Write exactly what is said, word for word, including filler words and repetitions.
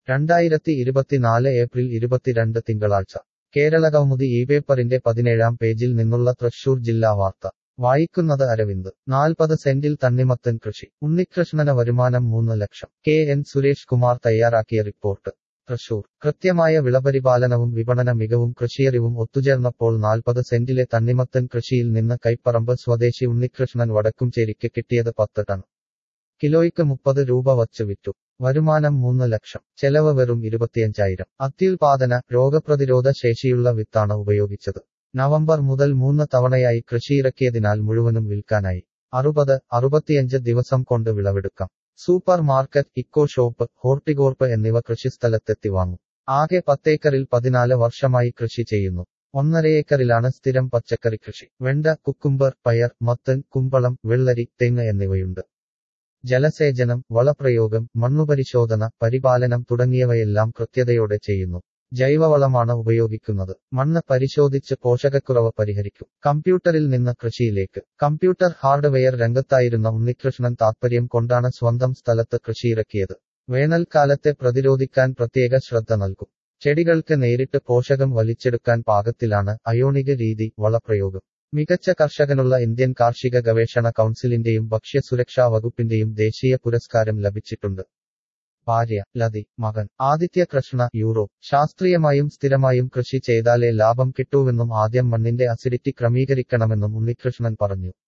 രണ്ടായിരത്തി ഇരുപത്തിനാല് ഏപ്രിൽ ഇരുപത്തിരണ്ട് തിങ്കളാഴ്ച കേരളകൗമുദി ഈ പേപ്പറിന്റെ പതിനേഴാം പേജിൽ നിന്നുള്ള തൃശൂർ ജില്ലാ വാർത്ത വായിക്കുന്നത് അരവിന്ദ്. നാൽപ്പത് സെന്റിൽ തണ്ണിമത്തൻ കൃഷി, ഉണ്ണികൃഷ്ണന് വരുമാനം മൂന്ന് ലക്ഷം. കെ എൻ സുരേഷ് കുമാർ തയ്യാറാക്കിയ റിപ്പോർട്ട്. തൃശൂർ. കൃത്യമായ വിളപരിപാലനവും വിപണന മികവും കൃഷിയറിവും ഒത്തുചേർന്നപ്പോൾ നാൽപ്പത് സെന്റിലെ തണ്ണിമത്തൻ കൃഷിയിൽ നിന്ന് കൈപ്പറമ്പ് സ്വദേശി ഉണ്ണികൃഷ്ണൻ വടക്കുംചേരിക്ക് കിട്ടിയത് പത്ത് ടൺ. കിലോയ്ക്ക് മുപ്പത് രൂപ വച്ച് വിറ്റു. വരുമാനം മൂന്ന് ലക്ഷം. ചെലവ് വെറും ഇരുപത്തിയഞ്ചായിരം. അത്യുൽപാദന, രോഗപ്രതിരോധ ശേഷിയുള്ള വിത്താണ് ഉപയോഗിച്ചത്. നവംബർ മുതൽ മൂന്ന് തവണയായി കൃഷിയിറക്കിയതിനാൽ മുഴുവനും വിൽക്കാനായി. അറുപത് അറുപത്തിയഞ്ച് ദിവസം കൊണ്ട് വിളവെടുക്കാം. Supermarket, eco shop, Horticorp എന്നിവ കൃഷിസ്ഥലത്തെത്തി വാങ്ങും. ആകെ പത്തേക്കറിൽ പതിനാല് വർഷമായി കൃഷി ചെയ്യുന്നു. ഒന്നര ഏക്കറിലാണ് സ്ഥിരം പച്ചക്കറി കൃഷി. വെണ്ട, കുക്കുംബർ, പയർ, മത്തൻ, കുമ്പളം, വെള്ളരി, തെങ്ങ് എന്നിവയുണ്ട്. ജലസേചനം, വളപ്രയോഗം, മണ്ണുപരിശോധന, പരിപാലനം തുടങ്ങിയവയെല്ലാം കൃത്യതയോടെ ചെയ്യുന്നു. ജൈവവളമാണ് ഉപയോഗിക്കുന്നത്. മണ്ണ് പരിശോധിച്ച് പോഷകക്കുറവ് പരിഹരിക്കും. കമ്പ്യൂട്ടറിൽ നിന്ന് കൃഷിയിലേക്ക്. കമ്പ്യൂട്ടർ ഹാർഡ്വെയർ രംഗത്തായിരുന്ന ഉണ്ണികൃഷ്ണൻ താത്പര്യം കൊണ്ടാണ് സ്വന്തം സ്ഥലത്ത് കൃഷിയിറക്കിയത്. വേനൽക്കാലത്തെ പ്രതിരോധിക്കാൻ പ്രത്യേക ശ്രദ്ധ നൽകും. ചെടികൾക്ക് നേരിട്ട് പോഷകം വലിച്ചെടുക്കാൻ പാകത്തിലാണ് അയോണിക രീതി വളപ്രയോഗം. മികച്ച കർഷകനുള്ള ഇന്ത്യൻ കാർഷിക ഗവേഷണ കൗൺസിലിന്റെയും ഭക്ഷ്യസുരക്ഷാ വകുപ്പിന്റെയും ദേശീയ പുരസ്കാരം ലഭിച്ചിട്ടുണ്ട്. ഭാര്യ ലതി, മകൻ ആദിത്യ കൃഷ്ണ. യൂറോപ്പ്. ശാസ്ത്രീയമായും സ്ഥിരമായും കൃഷി ചെയ്താലേ ലാഭം കിട്ടൂവെന്നും ആദ്യം മണ്ണിന്റെ അസിഡിറ്റി ക്രമീകരിക്കണമെന്നും ഉണ്ണികൃഷ്ണൻ പറഞ്ഞു.